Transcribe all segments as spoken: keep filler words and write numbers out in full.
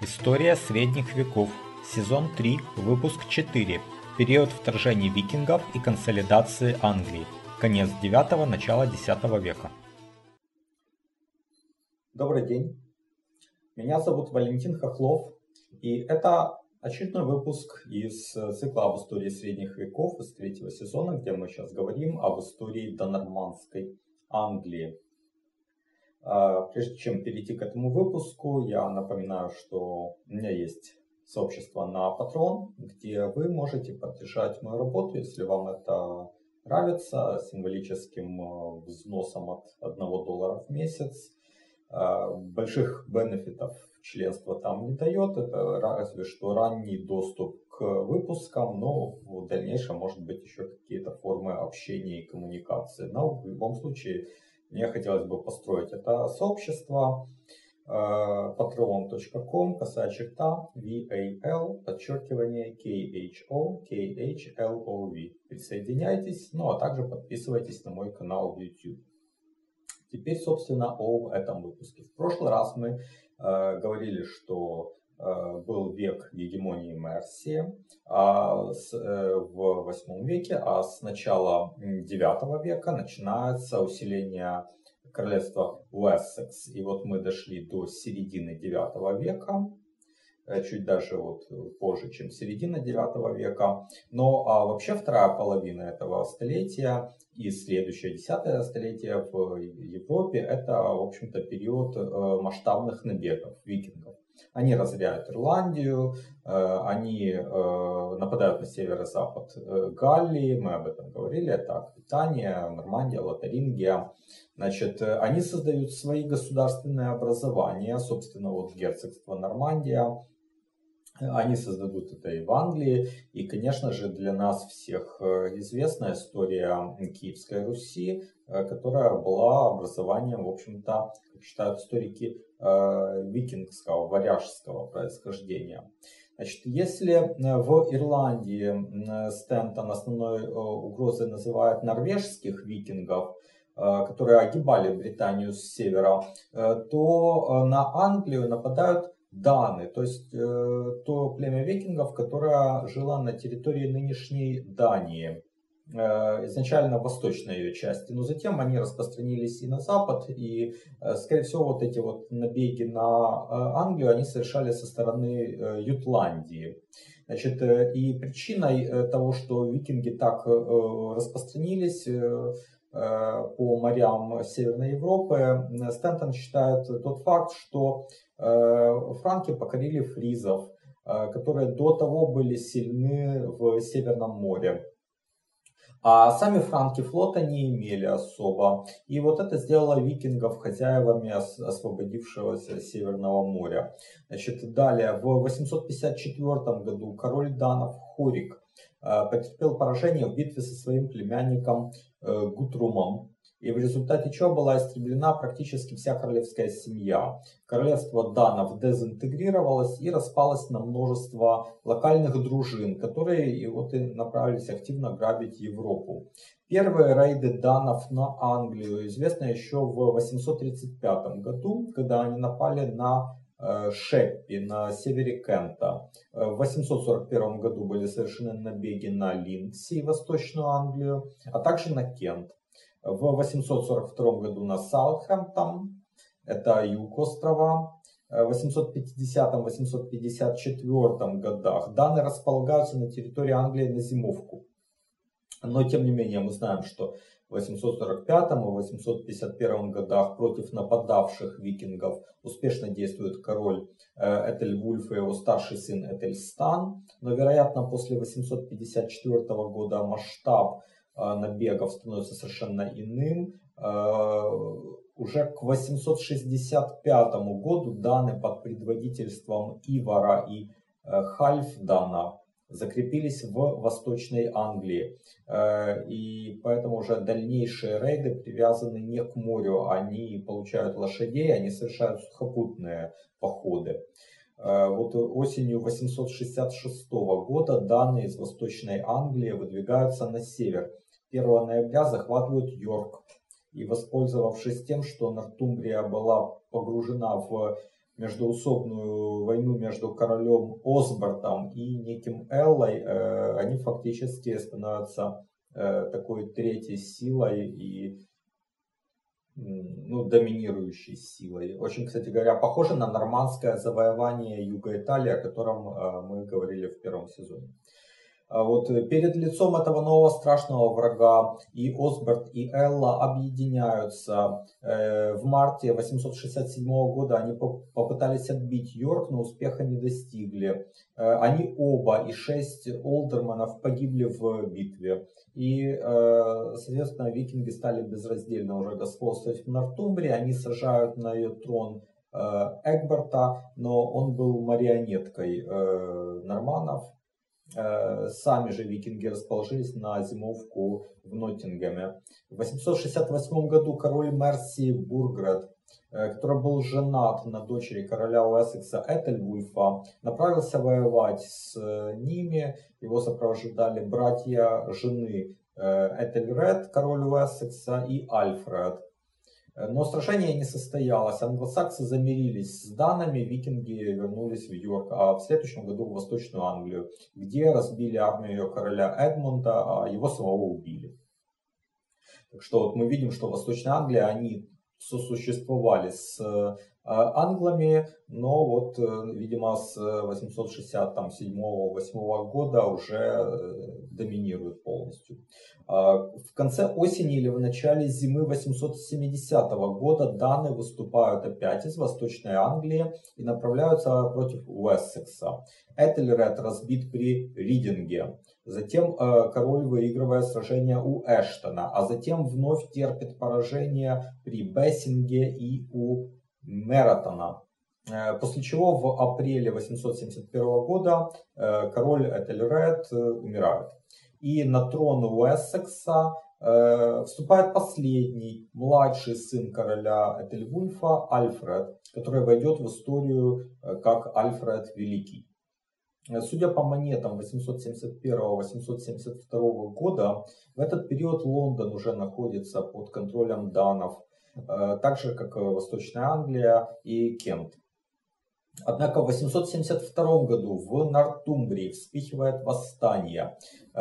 История средних веков. Сезон три, выпуск четыре. Период вторжения викингов и консолидации Англии. Конец девятого, начало десятого века. Добрый день. Меня зовут Валентин Хохлов, и это очередной выпуск из цикла об истории средних веков из третьего сезона, где мы сейчас говорим об истории донормандской Англии. Прежде чем перейти к этому выпуску, я напоминаю, что у меня есть сообщество на Patreon, где вы можете поддержать мою работу, если вам это нравится, символическим взносом от одного доллара в месяц. Больших бенефитов членство там не дает, это разве что ранний доступ к выпускам, но в дальнейшем может быть еще какие-то формы общения и коммуникации. Но в любом случае мне хотелось бы построить это сообщество. patreon точка ком, косая черта, val, подчеркивание, kho, khlov. Присоединяйтесь, ну а также подписывайтесь на мой канал в YouTube. Теперь, собственно, об этом выпуске. В прошлый раз мы э, говорили, что э, был век гегемонии Мерсии а с, э, в восьмом веке, а с начала девятого века начинается усиление королевства Уэссекс. И вот мы дошли до середины девятого века, чуть даже вот позже, чем середина девятого века. Но а вообще вторая половина этого столетия и следующее десятое столетие в Европе это, в общем-то, период масштабных набегов викингов. Они разоряют Ирландию, они нападают на север и запад Галлии, мы об этом говорили, это Аквитания, Нормандия, Лотарингия. Значит, они создают свои государственные образования, собственно, вот герцогство Нормандия. Они создадут это и в Англии. И, конечно же, для нас всех известна история Киевской Руси, которая была образованием, в общем-то, как считают историки, викингского, варяжского происхождения. Значит, если в Ирландии Стентон основной угрозой называет норвежских викингов, которые огибали Британию с севера, то на Англию нападают даны, то есть э, то племя викингов, которое жило на территории нынешней Дании, э, изначально в восточной ее части, но затем они распространились и на запад, и, э, скорее всего, вот эти вот набеги на э, Англию они совершали со стороны э, Ютландии. Значит, э, и причиной э, того, что викинги так э, распространились э, по морям Северной Европы, Стентон считает тот факт, что франки покорили фризов, которые до того были сильны в Северном море. А сами франки флота не имели особо. И вот это сделало викингов хозяевами освободившегося Северного моря. Значит, далее, в восемьсот пятьдесят четвёртом году король данов Хорик потерпел поражение в битве со своим племянником Гутрумом. И в результате чего была истреблена практически вся королевская семья. Королевство данов дезинтегрировалось и распалось на множество локальных дружин, которые и вот и направились активно грабить Европу. Первые рейды данов на Англию известны еще в восемьсот тридцать пятом году, когда они напали на Шеппи на севере Кента. В восемьсот сорок первом году были совершены набеги на Линдси, Восточную Англию, а также на Кент. В восемьсот сорок втором году на Саутгемптон, это юг острова. В восемьсот пятидесятом — восемьсот пятьдесят четвёртом годах даны располагаются на территории Англии на зимовку. Но тем не менее мы знаем, что в восемьсот сорок пятом и восемьсот пятьдесят первом годах против нападавших викингов успешно действует король Этельвульф и его старший сын Этельстан. Но, вероятно, после восемьсот пятьдесят четвёртого года масштаб набегов становится совершенно иным. Уже к восемьсот шестьдесят пятому году даны под предводительством Ивара и Хальфдана закрепились в Восточной Англии. И поэтому уже дальнейшие рейды привязаны не к морю, они получают лошадей, они совершают сухопутные походы. Вот осенью восемьсот шестьдесят шестого года даны из Восточной Англии выдвигаются на север. первого ноября захватывают Йорк и, воспользовавшись тем, что Нортумбрия была погружена в междоусобную войну между королем Осбертом и неким Эллой, э, они фактически становятся э, такой третьей силой и ну, доминирующей силой. Очень, кстати говоря, похоже на нормандское завоевание Юга Италии, о котором э, мы говорили в первом сезоне. Вот перед лицом этого нового страшного врага и Осберт, и Элла объединяются. В марте восемьсот шестьдесят седьмого года они попытались отбить Йорк, но успеха не достигли. Они оба и шесть олдерманов погибли в битве. И, соответственно, викинги стали безраздельно уже господствовать в Нортумбрии. Они сажают на ее трон Эгберта, но он был марионеткой норманнов. Сами же викинги расположились на зимовку в Ноттингеме. В восемьсот шестьдесят восьмом году король Мерсии Бургред, который был женат на дочери короля Уэссекса Этельвульфа, направился воевать с ними. Его сопровождали братья жены Этельред, король Уэссекса, и Альфред. Но сражение не состоялось. Англосаксы замирились с данами, викинги вернулись в Йорк, а в следующем году в Восточную Англию, где разбили армию короля Эдмунда, а его самого убили. Так что вот мы видим, что Восточная Англия, они сосуществовали с англами, но вот, видимо, с восемьсот шестьдесят седьмого — восьмого года уже доминируют полностью. В конце осени или в начале зимы восемьсот семидесятого года даны выступают опять из Восточной Англии и направляются против Уэссекса. Этельред разбит при Ридинге. Затем э, король выигрывает сражение у Эштона, а затем вновь терпит поражение при Бессинге и у Мератона. Э, после чего в апреле восемьсот семьдесят первого года э, король Этельред э, умирает. И на трон Уэссекса э, вступает последний, младший сын короля Этельвульфа, Альфред, который войдет в историю э, как Альфред Великий. Судя по монетам восемьсот семьдесят первого — восемьсот семьдесят второго года, в этот период Лондон уже находится под контролем данов, так же как Восточная Англия и Кент. Однако в восемьсот семьдесят втором году в Нортумбрии вспыхивает восстание.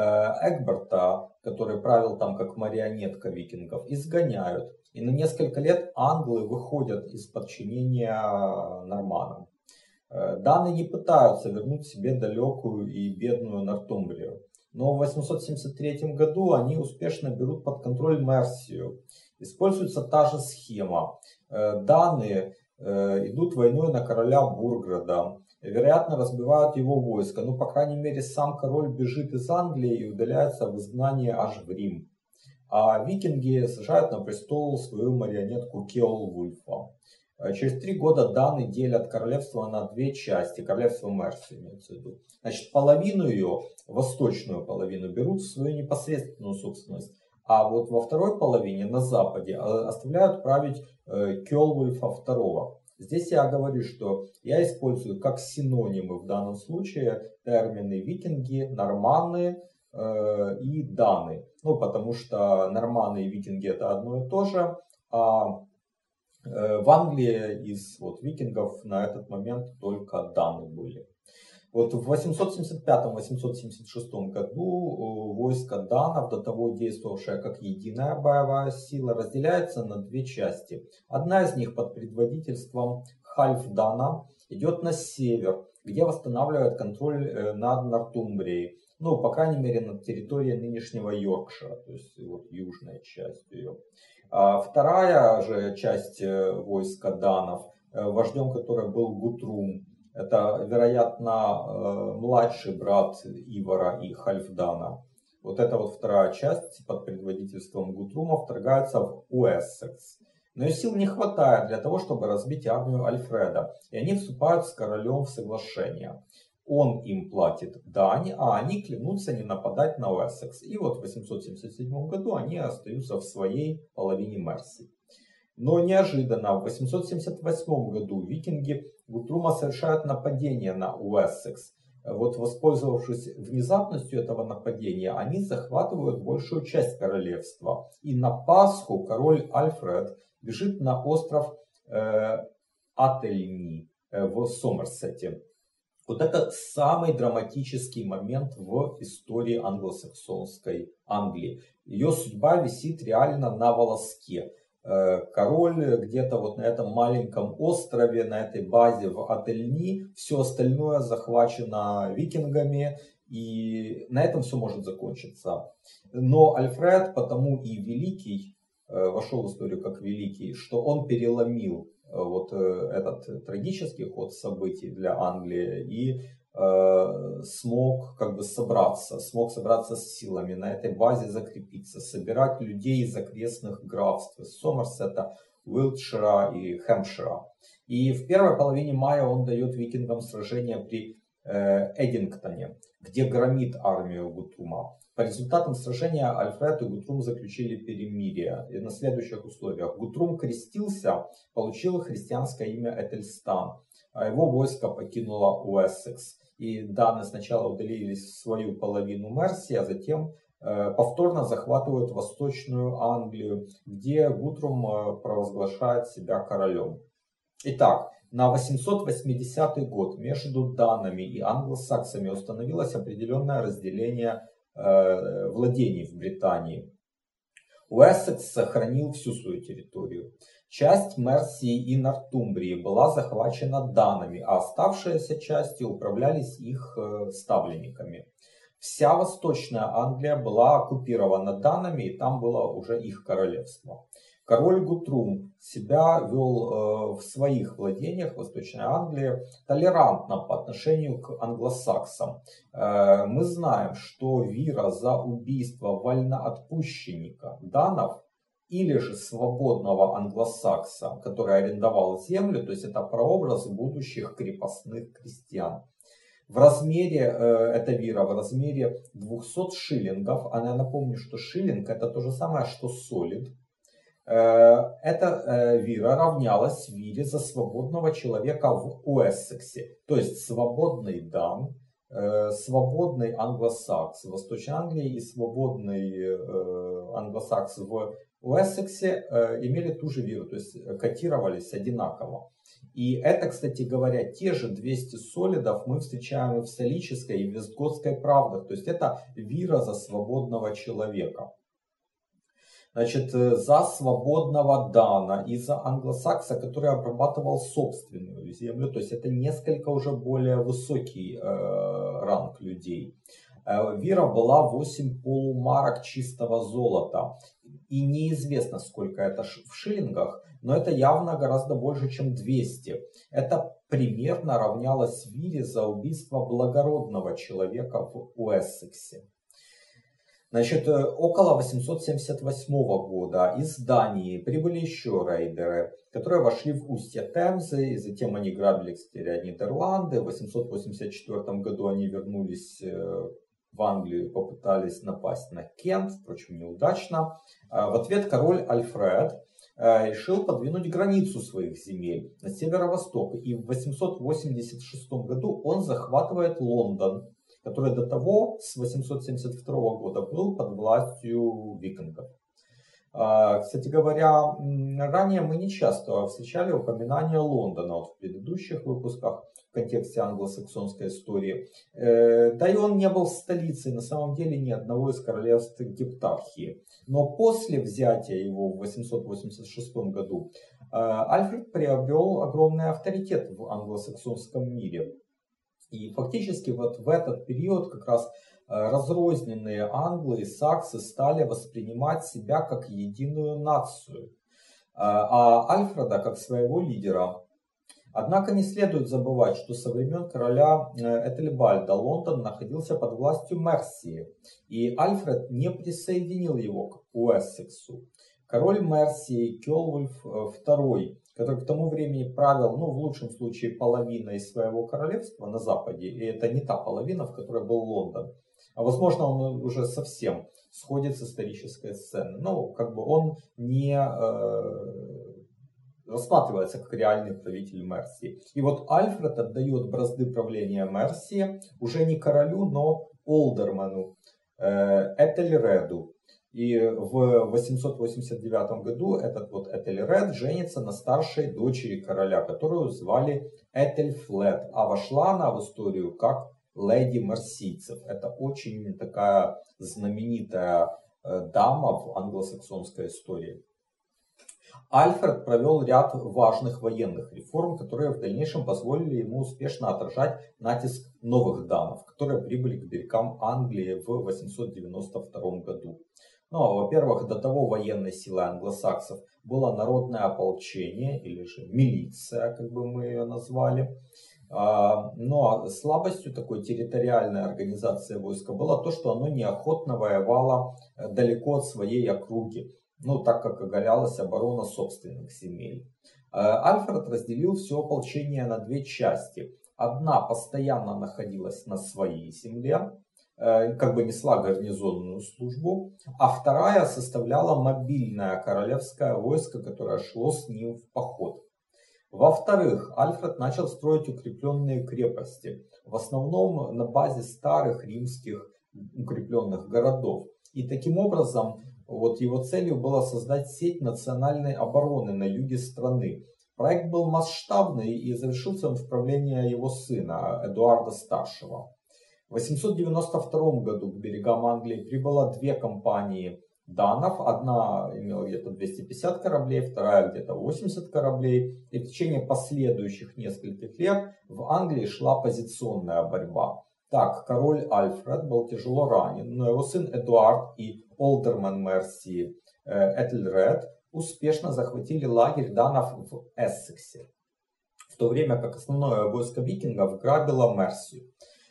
Эгберта, который правил там как марионетка викингов, изгоняют. И на несколько лет англы выходят из подчинения норманнам. Даны не пытаются вернуть себе далекую и бедную Нортумбрию. Но в восемьсот семьдесят третьем году они успешно берут под контроль Мерсию. Используется та же схема. Даны идут войной на короля Бургреда. Вероятно, разбивают его войско. Ну, по крайней мере, сам король бежит из Англии и удаляется в изгнание аж в Рим. А викинги сажают на престол свою марионетку Кеолвульфа. Через три года даны делят королевство на две части. Королевство Мерсии имеется в виду. Значит, половину ее, восточную половину, берут в свою непосредственную собственность. А вот во второй половине, на западе, оставляют править Кеолвульфа второго. Здесь я говорю, что я использую как синонимы в данном случае термины викинги, норманы э, и даны. Ну, потому что норманы и викинги это одно и то же. А в Англии из вот, викингов на этот момент только даны были. Вот в восемьсот семьдесят пятом — восемьсот семьдесят шестом году войско данов, до того действовавшее как единая боевая сила, разделяется на две части. Одна из них под предводительством Хальфдана идет на север, где восстанавливает контроль над Нортумбрией. Ну, по крайней мере, на территории нынешнего Йоркшира, то есть вот южная часть ее. А вторая же часть войска данов, вождем которой был Гутрум, это, вероятно, младший брат Ивара и Хальфдана. Вот эта вот вторая часть под предводительством Гутрума вторгается в Уэссекс. Но и сил не хватает для того, чтобы разбить армию Альфреда, и они вступают с королем в соглашение. Он им платит дань, а они клянутся не нападать на Уэссекс. И вот в восемьсот семьдесят седьмом году они остаются в своей половине Мерсии. Но неожиданно в восемьсот семьдесят восьмом году викинги Гутрума совершают нападение на Уэссекс. Вот, воспользовавшись внезапностью этого нападения, они захватывают большую часть королевства. И на Пасху король Альфред бежит на остров э, Ательни. в Сомерсете. Вот это самый драматический момент в истории англосаксонской Англии. Ее судьба висит реально на волоске. Король где-то вот на этом маленьком острове, на этой базе в Ательни, все остальное захвачено викингами, и на этом все может закончиться. Но Альфред потому и великий, вошел в историю как великий, что он переломил вот этот трагический ход событий для Англии и э, смог как бы собраться, смог собраться с силами, на этой базе закрепиться, собирать людей из окрестных графств, из Сомерсета, Уилтшира и Хэмпшира. И в первой половине мая он дает викингам сражение при э, Эдингтоне, где громит армию Гутрума. По результатам сражения Альфред и Гутрум заключили перемирие и на следующих условиях. Гутрум крестился, получил христианское имя Этельстан, а его войско покинуло Уэссекс. И даны сначала удалились в свою половину Мерсии, а затем э, повторно захватывают Восточную Англию, где Гутрум э, провозглашает себя королем. Итак, на восемьсот восьмидесятый год между данами и англосаксами установилось определенное разделение владений в Британии. Уэссекс сохранил всю свою территорию. Часть Мерсии и Нортумбрии была захвачена данами, а оставшиеся части управлялись их ставленниками. Вся Восточная Англия была оккупирована данами, и там было уже их королевство. Король Гутрум себя вел в своих владениях Восточной Англии толерантно по отношению к англосаксам. Мы знаем, что вира за убийство вольноотпущенника данов или же свободного англосакса, который арендовал землю, то есть это прообраз будущих крепостных крестьян. В размере, эта вира в размере двухсот шиллингов, а я напомню, что шиллинг это то же самое, что солид. Эта вира равнялась вире за свободного человека в Уэссексе. То есть свободный дан, свободный англосакс в Восточной Англии и свободный англосакс в Уэссексе имели ту же виру, то есть котировались одинаково. И это, кстати говоря, те же двести солидов мы встречаем и в солической, и в вестготской правдах. То есть это вира за свободного человека. Значит, за свободного дана и за англосакса, который обрабатывал собственную землю, то есть это несколько уже более высокий э, ранг людей. Э, вира была восемь полумарок чистого золота. И неизвестно, сколько это в шиллингах, но это явно гораздо больше, чем двести. Это примерно равнялось вире за убийство благородного человека в Уэссексе. Значит, около восемьсот семьдесят восьмого года из Дании прибыли еще рейдеры, которые вошли в устье Темзы, и затем они грабили, кстати, Нидерланды. В восемьсот восемьдесят четвёртом году они вернулись в Англию и попытались напасть на Кент, впрочем, неудачно. В ответ король Альфред решил подвинуть границу своих земель на северо-восток, и в восемьсот восемьдесят шестом году он захватывает Лондон, который до того, с восемьсот семьдесят второго года, был под властью викингов. Кстати говоря, ранее мы не часто встречали упоминания Лондона вот в предыдущих выпусках в контексте англосаксонской истории. Да и он не был столицей на самом деле ни одного из королевств Гептархии. Но после взятия его в восемьсот восемьдесят шестом году Альфред приобрел огромный авторитет в англосаксонском мире. И фактически вот в этот период как раз разрозненные англы и саксы стали воспринимать себя как единую нацию, а Альфреда как своего лидера. Однако не следует забывать, что со времен короля Этельбальда Лондон находился под властью Мерсии, и Альфред не присоединил его к Уэссексу. Король Мерсии Кёлвульф второй, который к тому времени правил, ну, в лучшем случае, половиной своего королевства на западе, и это не та половина, в которой был Лондон, а возможно он уже совсем сходит с исторической сцены. Ну, как бы он не э, рассматривается как реальный правитель Мерсии. И вот Альфред отдает бразды правления Мерсии уже не королю, но олдерману э, Этельреду. И в восемьсот восемьдесят девятом году этот вот Этельред женится на старшей дочери короля, которую звали Этельфлет, а вошла она в историю как леди Мерсийцев. Это очень такая знаменитая дама в англосаксонской истории. Альфред провел ряд важных военных реформ, которые в дальнейшем позволили ему успешно отражать натиск новых данов, которые прибыли к берегам Англии в восемьсот девяносто втором году. Ну, во-первых, до того военной силой англосаксов было народное ополчение, или же милиция, как бы мы ее назвали. Но слабостью такой территориальной организации войска было то, что оно неохотно воевало далеко от своей округи, ну, так как оголялась оборона собственных земель. Альфред разделил все ополчение на две части. Одна постоянно находилась на своей земле, как бы несла гарнизонную службу, а вторая составляла мобильное королевское войско, которое шло с ним в поход. Во-вторых, Альфред начал строить укрепленные крепости, в основном на базе старых римских укрепленных городов. И таким образом, вот его целью было создать сеть национальной обороны на юге страны. Проект был масштабный и завершился он в правлении его сына Эдуарда Старшего. В восемьсот девяносто втором году к берегам Англии прибыло две компании данов. Одна имела где-то двести пятьдесят кораблей, вторая где-то восемьдесят кораблей. И в течение последующих нескольких лет в Англии шла позиционная борьба. Так, король Альфред был тяжело ранен, но его сын Эдуард и олдермен Мерси Этельред успешно захватили лагерь данов в Эссексе, в то время как основное войско викингов грабило Мерсию.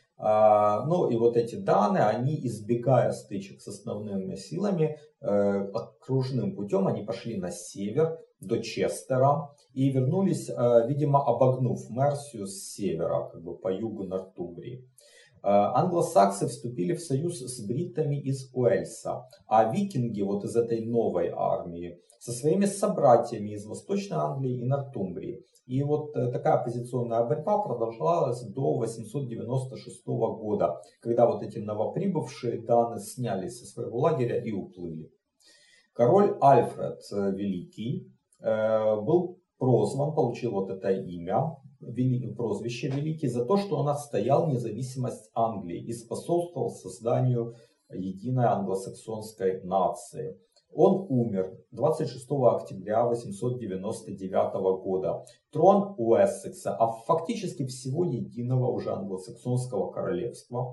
Ну и вот эти даны, они, избегая стычек с основными силами, окружным путем они пошли на север до Честера и вернулись, видимо, обогнув Мерсию с севера, как бы по югу Нортумбрии. Англосаксы вступили в союз с бриттами из Уэльса, а викинги вот из этой новой армии со своими собратьями из Восточной Англии и Нортумбрии. И вот такая позиционная борьба продолжалась до восемьсот девяносто шестого года, когда вот эти новоприбывшие даны снялись со своего лагеря и уплыли. Король Альфред Великий был прозван, получил вот это имя, прозвище Великий, за то, что он отстоял независимость Англии и способствовал созданию единой англосаксонской нации. Он умер двадцать шестого октября восемьсот девяносто девятого года. Трон Уэссекса, а фактически всего единого уже англосаксонского королевства,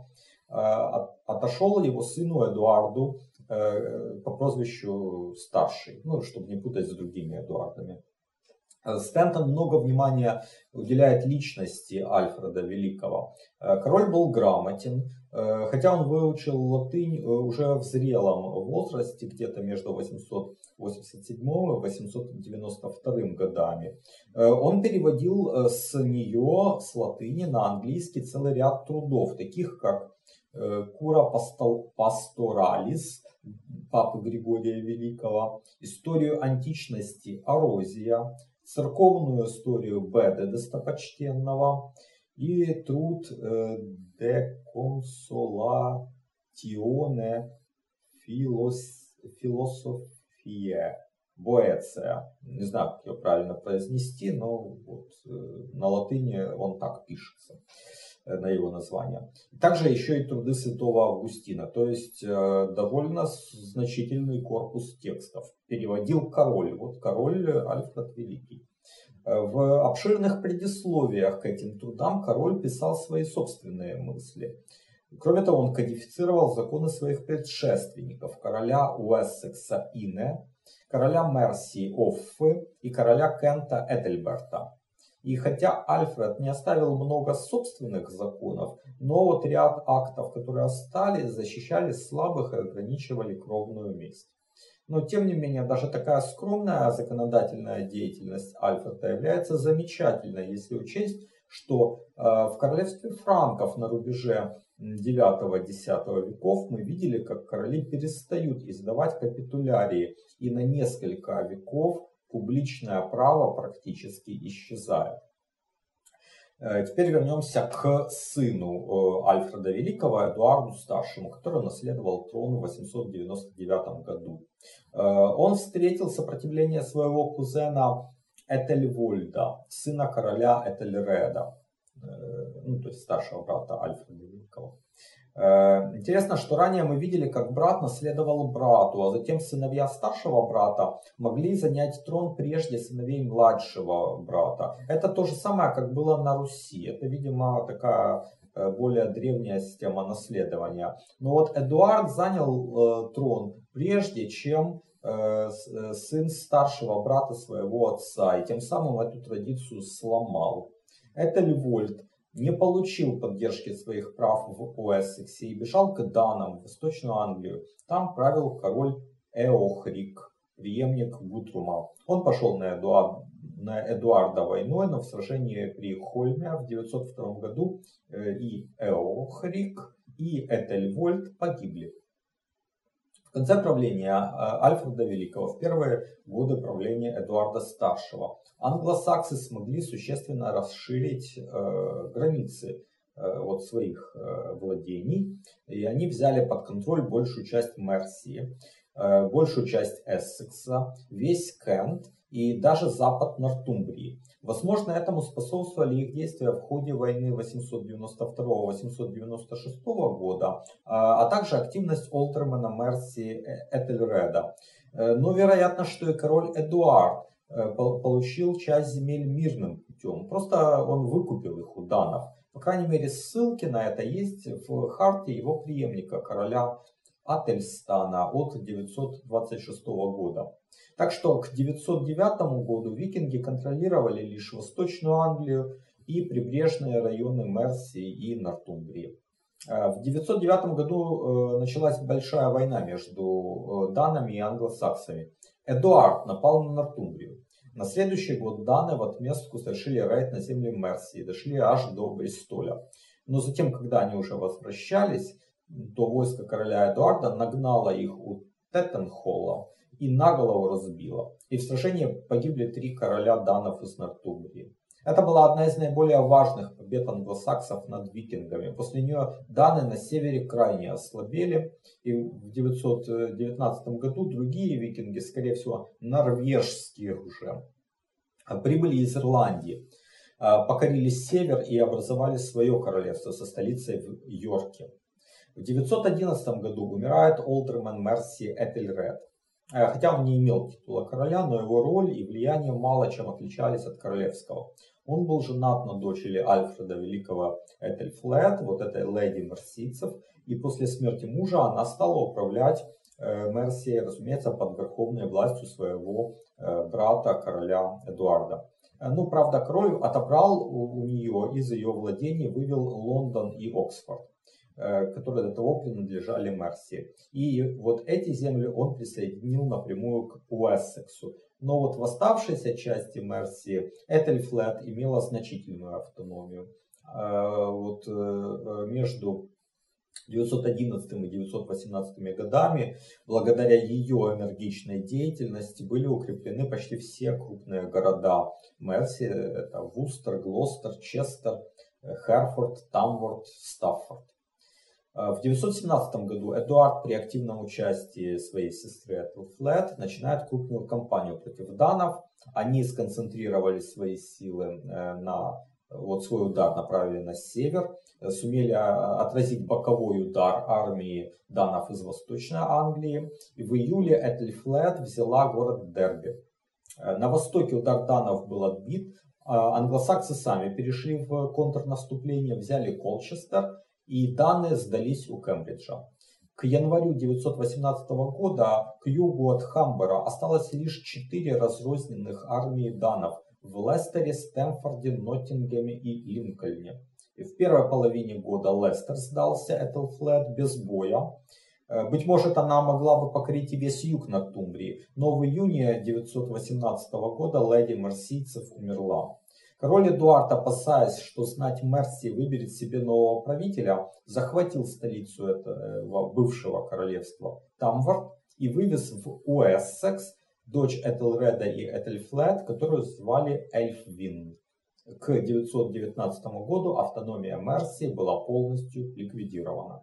отошел его сыну Эдуарду по прозвищу Старший, ну, чтобы не путать с другими Эдуардами. Стентон много внимания уделяет личности Альфреда Великого. Король был грамотен, хотя он выучил латынь уже в зрелом возрасте, где-то между восемьсот восемьдесят седьмым и восемьсот девяносто вторым годами. Он переводил с нее, с латыни на английский, целый ряд трудов, таких как Cura Pastoralis папы Григория Великого, историю античности Орозия, церковную историю Беда Достопочтенного и труд De Consolatione Philosophiae Boetia. Не знаю, как ее правильно произнести, но вот на латыни он так пишется, на его название. Также еще и труды святого Августина, то есть довольно значительный корпус текстов. Переводил король, вот король Альфред Великий. В обширных предисловиях к этим трудам король писал свои собственные мысли. Кроме того, он кодифицировал законы своих предшественников, короля Уэссекса Ине, короля Мерсии Оффы и короля Кента Этельберта. И хотя Альфред не оставил много собственных законов, но вот ряд актов, которые остались, защищали слабых и ограничивали кровную месть. Но тем не менее, даже такая скромная законодательная деятельность Альфреда является замечательной, если учесть, что э, в королевстве франков на рубеже девятого-десятого веков мы видели, как короли перестают издавать капитулярии, и на несколько веков публичное право практически исчезает. Теперь вернемся к сыну Альфреда Великого, Эдуарду Старшему, который наследовал трон в восемьсот девяносто девятом году. Он встретил сопротивление своего кузена Этельвольда, сына короля Этельреда, ну, то есть старшего брата Альфреда Великого. Интересно, что ранее мы видели, как брат наследовал брату, а затем сыновья старшего брата могли занять трон прежде сыновей младшего брата. Это то же самое, как было на Руси. Это, видимо, такая более древняя система наследования. Но вот Эдуард занял трон прежде, чем сын старшего брата своего отца, и тем самым эту традицию сломал. Этельвольд не получил поддержки своих прав в Уэссексе и бежал к данам в Восточную Англию. Там правил король Эохрик, преемник Гутрума. Он пошел на, Эдуард, на Эдуарда войной, но в сражении при Хольме в девятьсот втором году и Эохрик, и Этельвольд погибли. В конце правления Альфреда Великого, в первые годы правления Эдуарда Старшего, англосаксы смогли существенно расширить э, границы э, вот своих э, владений, и они взяли под контроль большую часть Мерсии, э, большую часть Эссекса, весь Кент и даже запад Нортумбрии. Возможно, этому способствовали их действия в ходе войны восемьсот девяносто второго — восемьсот девяносто шестого года, а также активность Олдермана Мерси Этельреда. Но вероятно, что и король Эдуард получил часть земель мирным путем. Просто он выкупил их у данов. По крайней мере, ссылки на это есть в харте его преемника, короля Ательстана от девятьсот двадцать шестого года. Так что к девятьсот девятому году викинги контролировали лишь Восточную Англию и прибрежные районы Мерсии и Нортумбрии. В девятьсот девятом году началась большая война между данами и англосаксами. Эдуард напал на Нортумбрию. На следующий год даны в отместку совершили рейд на земли Мерсии, дошли аж до Бристоля. Но затем, когда они уже возвращались, то войско короля Эдуарда нагнало их у Теттенхолла и наголову разбило. И в сражении погибли три короля данов из Нортумбрии. Это была одна из наиболее важных побед англосаксов над викингами. После нее даны на севере крайне ослабели. И в девятьсот девятнадцатом году другие викинги, скорее всего норвежские уже, прибыли из Ирландии, покорили север и образовали свое королевство со столицей в Йорке. В девятьсот одиннадцатом году умирает Олдерман Мерси Этельред. Хотя он не имел титула короля, но его роль и влияние мало чем отличались от королевского. Он был женат на дочери Альфреда Великого Этельфлет, вот этой леди мерсийцев, и после смерти мужа она стала управлять Мерсией, разумеется, под верховной властью своего брата, короля Эдуарда. Ну, правда, король отобрал у нее из ее владений, вывел Лондон и Оксфорд, которые до того принадлежали Мерсии. И вот эти земли он присоединил напрямую к Уэссексу. Но вот в оставшейся части Мерсии Этельфлет имела значительную автономию. Вот между девятьсот одиннадцатым и девятьсот восемнадцатым годами, благодаря ее энергичной деятельности, были укреплены почти все крупные города Мерсии. Это Вустер, Глостер, Честер, Херфорд, Тамворт, Стаффорд. В девятьсот семнадцатом году Эдуард при активном участии своей сестры Этельфлет начинает крупную кампанию против данов. Они сконцентрировали свои силы на вот свой удар, направили на север, сумели отразить боковой удар армии данов из Восточной Англии. И в июле Этельфлет взяла город Дерби. На востоке удар данов был отбит. Англосаксы сами перешли в контрнаступление, взяли Колчестер. И даны сдались у Кембриджа. К январю девятьсот восемнадцатого года к югу от Хамбера осталось лишь четыре разрозненных армии данов в Лестере, Стэмфорде, Ноттингеме и Линкольне. И в первой половине года Лестер сдался Этельфлет без боя. Быть может, она могла бы покорить и весь юг Нортумбрии, но в июне девятьсот восемнадцатого года леди мерсийцев умерла. Король Эдуард, опасаясь, что знать Мерсии выберет себе нового правителя, захватил столицу этого бывшего королевства Тамворт и вывез в Уэссекс дочь Этельреда и Этельфлет, которую звали Эльфвин. К девятьсот девятнадцатому году автономия Мерсии была полностью ликвидирована.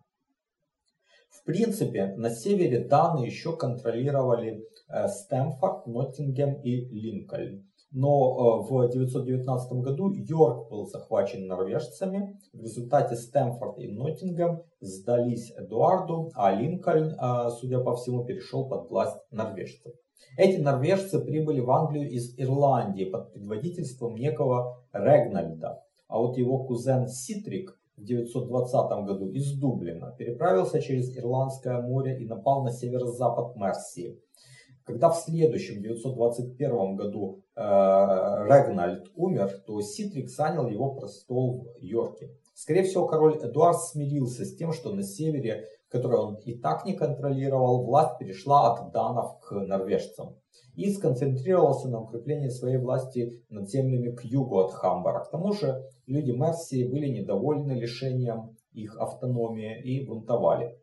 В принципе, на севере даны еще контролировали Стэмфорд, Ноттингем и Линкольн. Но в девятьсот девятнадцатом году Йорк был захвачен норвежцами. В результате Стэмфорд и Ноттингем сдались Эдуарду, а Линкольн, судя по всему, перешел под власть норвежцев. Эти норвежцы прибыли в Англию из Ирландии под предводительством некого Регнальда. А вот его кузен Ситрик в девятьсот двадцатом году из Дублина переправился через Ирландское море и напал на северо-запад Мерсии. Когда в следующем, девятьсот двадцать первом году, э, Регнальд умер, то Ситрик занял его престол в Йорке. Скорее всего, король Эдуард смирился с тем, что на севере, который он и так не контролировал, власть перешла от данов к норвежцам. И сконцентрировался на укреплении своей власти над землями к югу от Хамбара. К тому же люди Мерсии были недовольны лишением их автономии и бунтовали.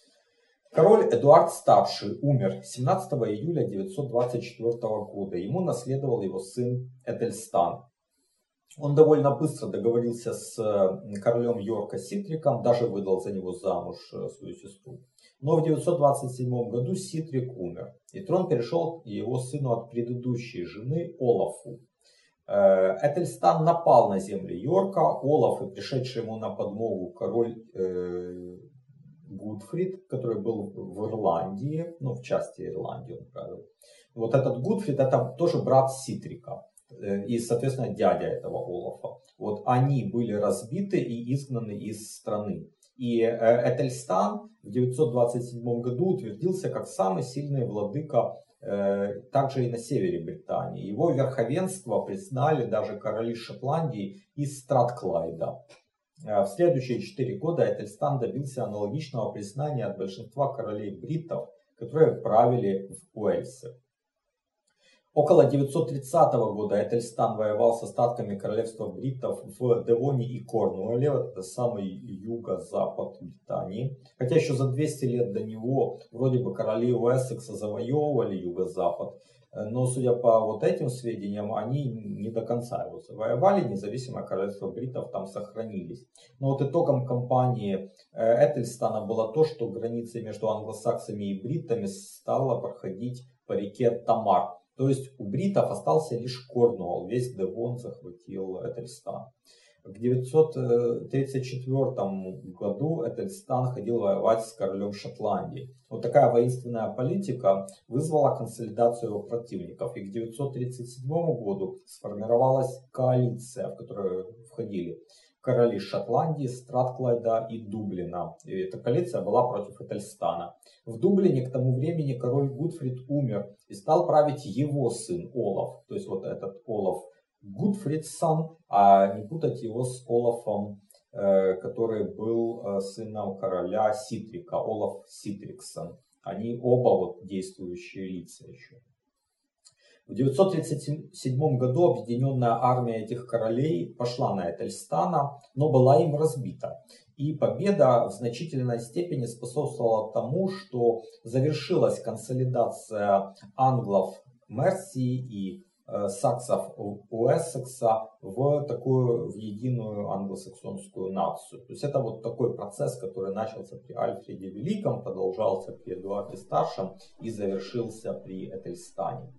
Король Эдуард Старший умер семнадцатого июля девятьсот двадцать четвёртого года. Ему наследовал его сын Этельстан. Он довольно быстро договорился с королем Йорка Ситриком, даже выдал за него замуж свою сестру. Но в девятьсот двадцать седьмом году Ситрик умер, и трон перешел его сыну от предыдущей жены Олафу. Этельстан напал на земли Йорка. Олаф и пришедший ему на подмогу король э, Гутфрид, который был в Ирландии, ну в части Ирландии он правил. Вот этот Гутфрид — это тоже брат Ситрика и, соответственно, дядя этого Олафа. Вот они были разбиты и изгнаны из страны. И Этельстан в девятьсот двадцать седьмом году утвердился как самый сильный владыка э, также и на севере Британии. Его верховенство признали даже короли Шотландии из Стратклайда. В следующие четыре года Этельстан добился аналогичного признания от большинства королей бриттов, которые правили в Уэльсе. Около девятьсот тридцатого года Этельстан воевал с остатками королевства бриттов в Девоне и Корнуолле, это самый юго-запад Британии. Хотя еще за двести лет до него вроде бы короли Уэссекса завоевывали юго-запад, но судя по вот этим сведениям, они не до конца его завоевали, независимое королевство бриттов там сохранились. Но вот итогом кампании Этельстана было то, что граница между англосаксами и бриттами стала проходить по реке Тамар. То есть у бриттов остался лишь Корнуолл, весь Девон захватил Этельстан. В девятьсот тридцать четвёртом году Этельстан ходил воевать с королем Шотландии. Вот такая воинственная политика вызвала консолидацию его противников. И к девятьсот тридцать седьмому году сформировалась коалиция, в которую входили короли Шотландии, Стратклайда и Дублина. И эта коалиция была против Этельстана. В Дублине к тому времени король Гутфрид умер и стал править его сын Олаф. То есть вот этот Олаф Гутфридсон, а не путать его с Олафом, э, который был э, сыном короля Ситрика, Олаф Ситриксон. Они оба вот действующие лица еще. В девятьсот тридцать седьмом году объединенная армия этих королей пошла на Этельстана, но была им разбита. И победа в значительной степени способствовала тому, что завершилась консолидация англов Мерсии и э, саксов Уэссекса в такую в единую англосаксонскую нацию. То есть это вот такой процесс, который начался при Альфреде Великом, продолжался при Эдуарде Старшем и завершился при Этельстане.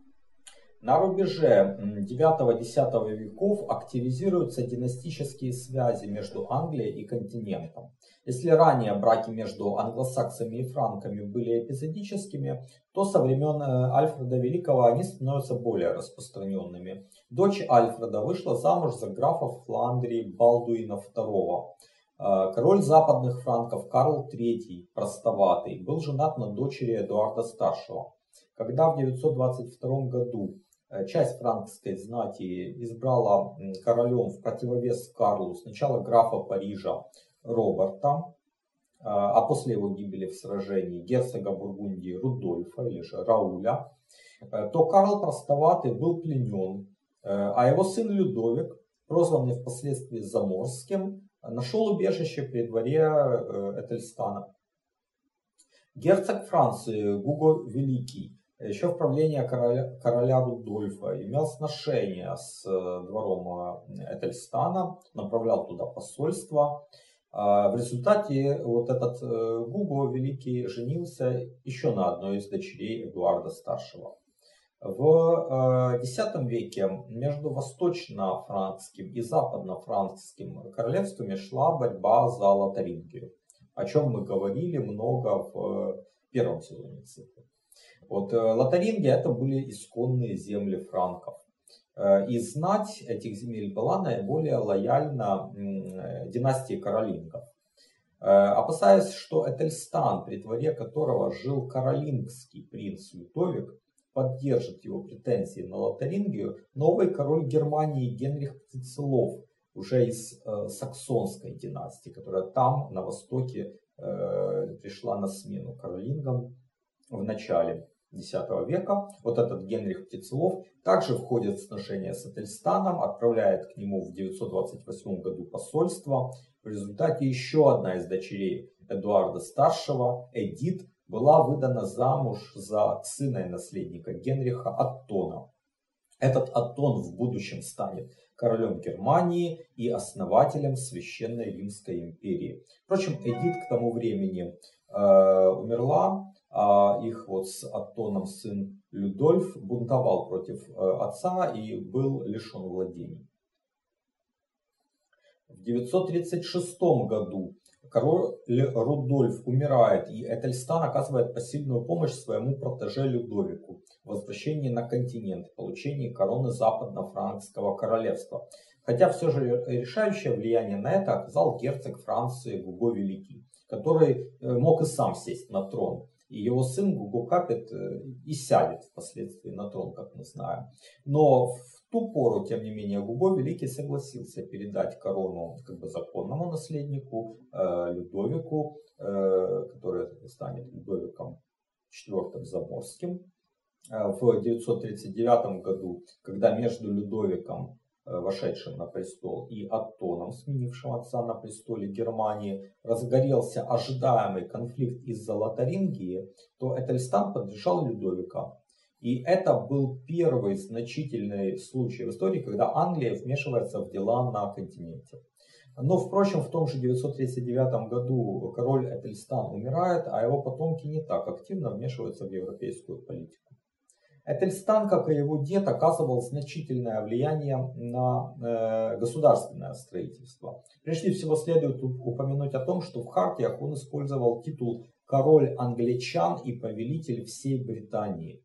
На рубеже девятого-десятого веков активизируются династические связи между Англией и континентом. Если ранее браки между англосаксами и франками были эпизодическими, то со времен Альфреда Великого они становятся более распространенными. Дочь Альфреда вышла замуж за графа Фландрии Балдуина второго. Король западных франков Карл третий, простоватый, был женат на дочери Эдуарда Старшего. Когда в девятьсот двадцать втором году часть франкской знати избрала королем в противовес Карлу сначала графа Парижа Роберта, а после его гибели в сражении герцога Бургундии Рудольфа или же Рауля, то Карл Простоватый был пленен, а его сын Людовик, прозванный впоследствии Заморским, нашел убежище при дворе Этельстана. Герцог Франции Гуго Великий Еще в правлении короля, короля Рудольфа имел сношение с двором Этельстана, направлял туда посольство. В результате вот этот Гуго Великий женился еще на одной из дочерей Эдуарда Старшего. В X веке между восточно-франкским и западно-франкским королевствами шла борьба за Лотарингию, о чем мы говорили много в первом сезоне цикла. Вот, Лотарингия это были исконные земли франков. И знать этих земель была наиболее лояльна династии каролингов. Опасаясь, что Этельстан, при дворе которого жил каролингский принц Людовик, поддержит его претензии на Лотарингию, новый король Германии Генрих Птицелов, уже из э, саксонской династии, которая там, на востоке, э, пришла на смену каролингам в начале X века. Вот этот Генрих Птицелов также входит в сношение с Этельстаном, отправляет к нему в девятьсот двадцать восьмом году посольство. В результате еще одна из дочерей Эдуарда Старшего, Эдит, была выдана замуж за сына и наследника Генриха Оттона. Этот Оттон в будущем станет королем Германии и основателем Священной Римской империи. Впрочем, Эдит к тому времени э, умерла, а их вот с Оттоном сын Людольф бунтовал против э, отца и был лишен владений. В девятьсот тридцать шестом году король Рудольф умирает, и Этельстан оказывает посильную помощь своему протеже Людовику в возвращении на континент, получении короны западно-франкского королевства. Хотя все же решающее влияние на это оказал герцог Франции Гуго Великий, который мог и сам сесть на трон. И его сын Гуго Капет и сядет впоследствии на трон, как мы знаем. Но в ту пору, тем не менее, Гуго Великий согласился передать корону как бы законному наследнику э, Людовику, э, который станет Людовиком четвёртым Заморским. Э, в девятьсот тридцать девятом году, когда между Людовиком, вошедшим на престол, и Оттоном, сменившим отца на престоле Германии, разгорелся ожидаемый конфликт из-за Лотарингии, то Этельстан поддержал Людовика. И это был первый значительный случай в истории, когда Англия вмешивается в дела на континенте. Но, впрочем, в том же девятьсот тридцать девятом году король Этельстан умирает, а его потомки не так активно вмешиваются в европейскую политику. Этельстан, как и его дед, оказывал значительное влияние на э, государственное строительство. Прежде всего следует упомянуть о том, что в хартиях он использовал титул «король англичан» и «повелитель всей Британии».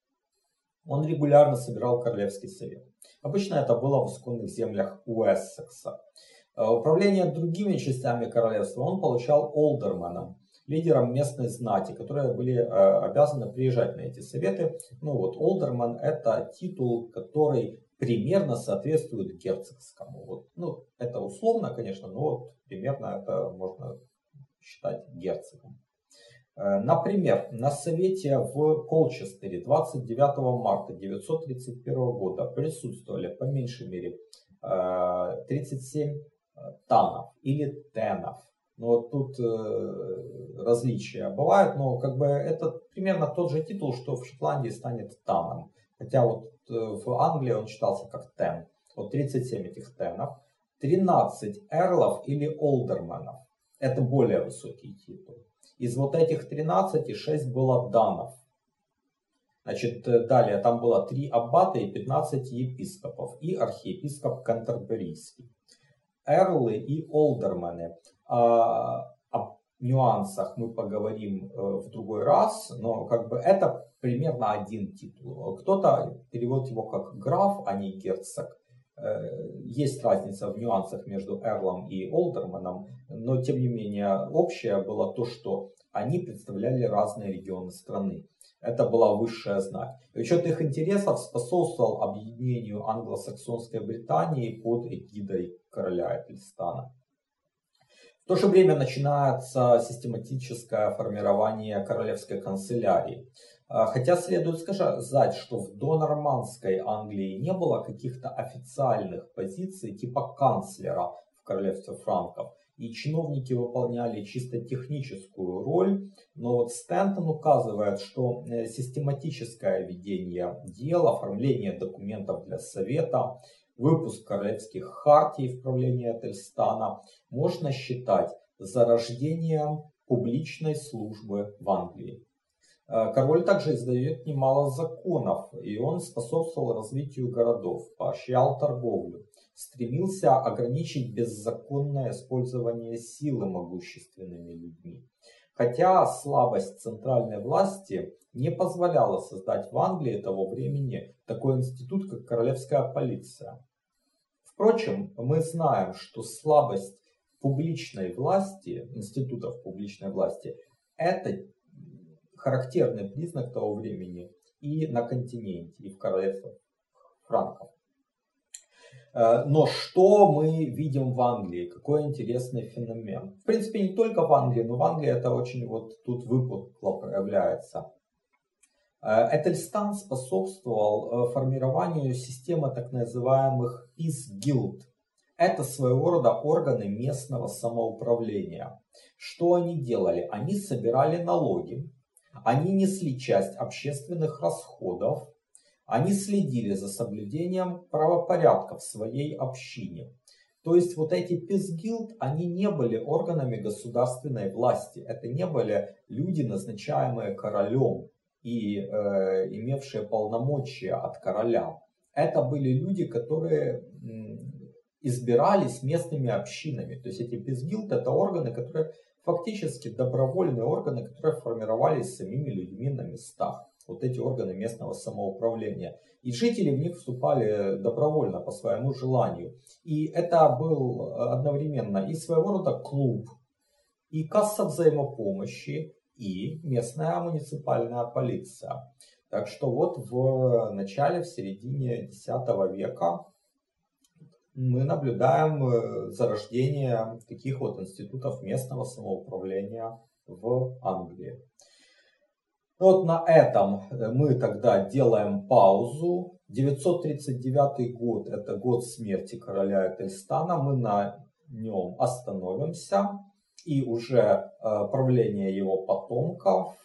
Он регулярно собирал королевский совет. Обычно это было в исконных землях Уэссекса. Управление другими частями королевства он получал олдерменом, лидером местной знати, которые были э, обязаны приезжать на эти советы. Ну вот, олдермен — это титул, который примерно соответствует герцогскому. Вот, ну, это условно, конечно, но вот примерно это можно считать герцогом. Э, например, на совете в Колчестере двадцать девятого марта девятьсот тридцать первого года присутствовали по меньшей мере э, тридцать семь танов или тенов. Ну, вот тут э, различия бывают, но как бы это примерно тот же титул, что в Шотландии станет таном. Хотя вот э, в Англии он читался как тен. Вот тридцать семь этих тенов, тринадцать эрлов или олдерменов. Это более высокий титул. Из вот этих тринадцати шесть было данов. Значит, далее там было три аббата и пятнадцать епископов и архиепископ Кантерберийский. Эрлы и олдермены. О нюансах мы поговорим в другой раз, но как бы это примерно один титул. Кто-то переводит его как граф, а не герцог. Есть разница в нюансах между эрлом и олдерменом, но тем не менее общее было то, что они представляли разные регионы страны. Это была высшая знать. И учет их интересов способствовал объединению англосаксонской Британии под эгидой короля Этельстана. В то же время начинается систематическое формирование королевской канцелярии. Хотя следует сказать, что в донормандской Англии не было каких-то официальных позиций типа канцлера в королевстве франков. и чиновники выполняли чисто техническую роль. Но вот Стентон указывает, что систематическое ведение дел, оформление документов для Совета, выпуск королевских хартий в правлении Этельстана можно считать зарождением публичной службы в Англии. Король также издает немало законов, и он способствовал развитию городов, поощрял торговлю, стремился ограничить беззаконное использование силы могущественными людьми. Хотя слабость центральной власти не позволяла создать в Англии того времени такой институт, как королевская полиция. Впрочем, мы знаем, что слабость публичной власти, институтов публичной власти, это характерный признак того времени и на континенте, и в королевстве франков. Но что мы видим в Англии? Какой интересный феномен. В принципе, не только в Англии, но в Англии это очень вот тут выпукло проявляется. Этельстан способствовал формированию системы так называемых Peace Guild. Это своего рода органы местного самоуправления. Что они делали? Они собирали налоги, они несли часть общественных расходов, они следили за соблюдением правопорядка в своей общине. То есть вот эти Peace Guild, они не были органами государственной власти. Это не были люди, назначаемые королем и э, имевшие полномочия от короля. Это были люди, которые избирались местными общинами. То есть эти Peace Guild это органы, которые фактически добровольные органы, которые формировались самими людьми на местах. Вот эти органы местного самоуправления. И жители в них вступали добровольно по своему желанию. И это был одновременно и своего рода клуб, и касса взаимопомощи, и местная муниципальная полиция. Так что вот в начале, в середине десятого века мы наблюдаем зарождение таких вот институтов местного самоуправления в Англии. Вот на этом мы тогда делаем паузу. девятьсот тридцать девятый год, это год смерти короля Этельстана. Мы на нем остановимся. И уже правление его потомков,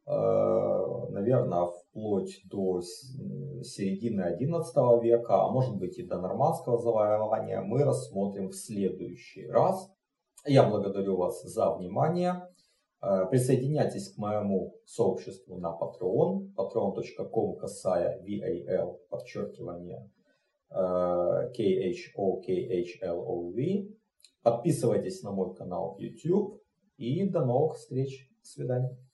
наверное, вплоть до середины одиннадцатого века, а может быть и до нормандского завоевания, мы рассмотрим в следующий раз. Я благодарю вас за внимание. Присоединяйтесь к моему сообществу на Patreon, patreon точка com касая вал, подчеркивание K H O K H L O V. Подписывайтесь на мой канал YouTube и до новых встреч. До свидания.